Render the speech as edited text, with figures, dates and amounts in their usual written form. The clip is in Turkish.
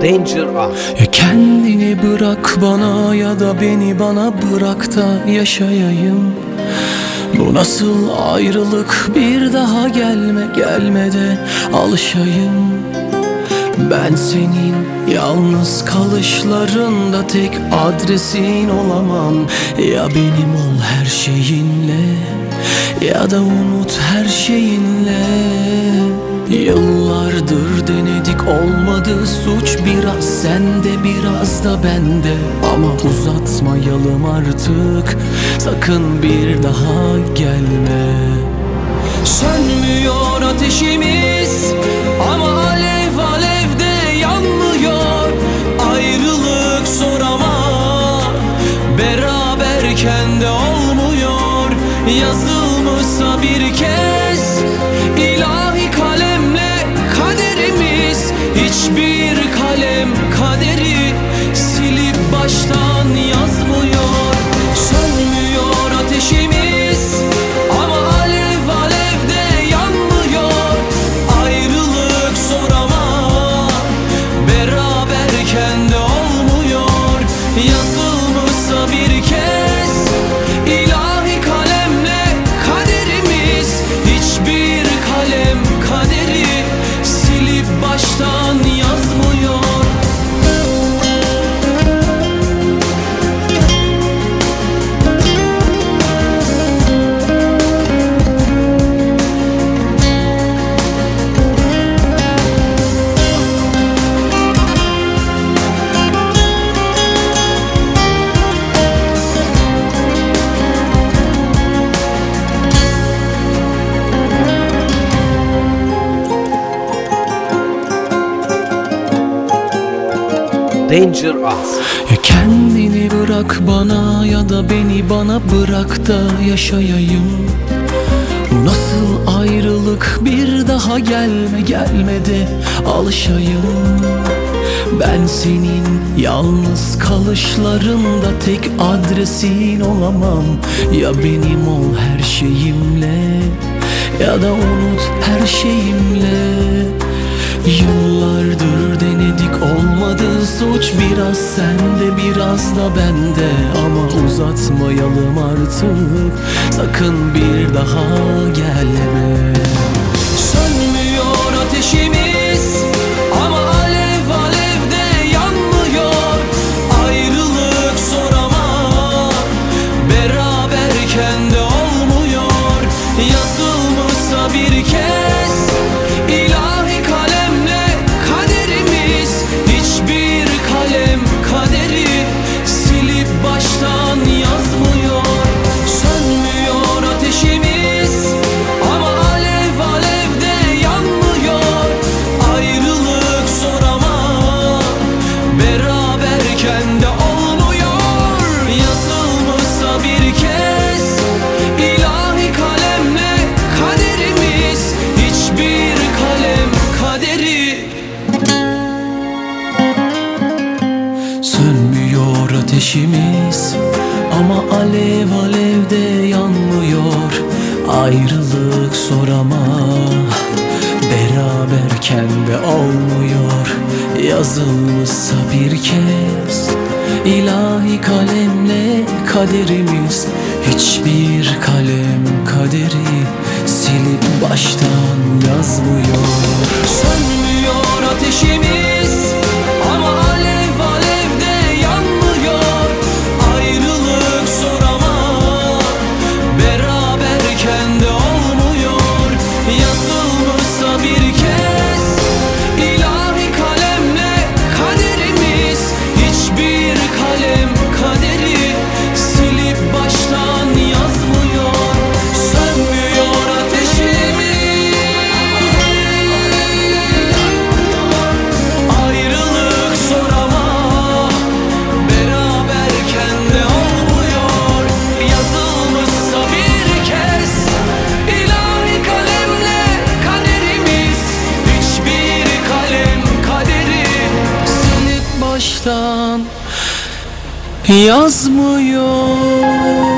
Danger Us. Ya kendini bırak bana ya da beni bana bırak da yaşayayım. Bu nasıl ayrılık, bir daha gelme de alışayım. Ben senin yalnız kalışlarında tek adresin olamam. Ya benim ol her şeyinle ya da unut her şeyinle. Yıllardır denedik, olmadı, suç biraz sende biraz da bende. Ama uzatmayalım artık, sakın bir daha gelme. Sönmüyor ateşimiz ama alev alevde yanmıyor. Ayrılık zor ama beraberken de olmuyor. Yazılmışsa bir kez ilahi kalemle kaderimiz, hiçbir kalem kaderi silip baştan yazmıyor. Sönmüyor ateşimiz ama alev alevde yanmıyor. Ayrılık zor ama beraberken de olmuyor. Yazılmışsa bir kez ilahi kalemle kaderimiz, hiçbir kalem kaderi silip baştan yazmıyor. Danger Us. Ya kendini bırak bana ya da beni bana bırak da yaşayayım. Bu nasıl ayrılık, bir daha gelme de alışayım. Ben senin yalnız kalışlarında tek adresin olamam. Ya benim ol her şeyimle ya da unut her şeyimle. Yıllardır denedik, olmadı, suç biraz sende biraz da bende. Ama uzatmayalım artık, sakın bir daha gelme. Sönmüyor ateşimiz ama alev alevde yanmıyor. Ayrılık zor ama beraberken de olmuyor. Yazılmışsa bir kez ilahi kalemle kaderimiz, hiçbir kalem kaderi silip baştan yazmıyor. Sönmüyor ateşimiz ama alev alevde yanmıyor. Ayrılık zor ama beraberken de olmuyor. Yazılmışsa bir kez ilahi kalemle kaderimiz, hiçbir kalem kaderi. Sönmüyor ateşimiz ama alev alevde yanmıyor. Ayrılık zor ama beraberken de olmuyor. Yazılmışsa bir kez ilahi kalemle kaderimiz, hiçbir kalem kaderi silip baştan yazmıyor. Sönmüyor ateşimiz ama alev alevde yanmıyor. Ayrılık zor ama beraberken de olmuyor. Yazılmışsa bir kez ilahi kalemle kaderimiz, hiçbir kalem kaderi silip baştan yazmıyor. Sönmüyor ateşimiz, ayrılık zor ama beraberken de olmuyor. Yazılmışsa bir kez ilahi kalemle kaderimiz, hiçbir kalem kaderi silip baştan yazmıyor.